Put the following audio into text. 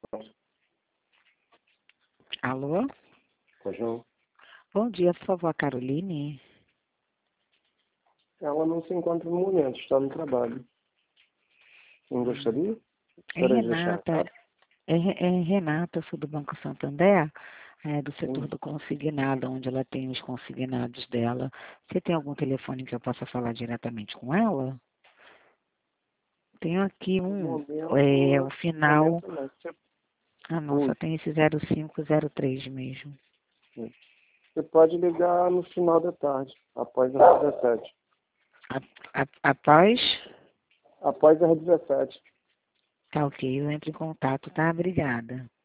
Alô? Pois não. Bom dia, por favor, Caroline. Ela não se encontra no momento, está no trabalho. Não gostaria? É Renata. É Renata, sou do Banco Santander, do setor do consignado, onde ela tem os consignados dela. Você tem algum telefone que eu possa falar diretamente com ela? Tenho aqui o final. Não, só tem esse 0503 mesmo. Você pode ligar no final da tarde, após as 17. Após? Após as 17. Tá ok, eu entro em contato, tá? Obrigada.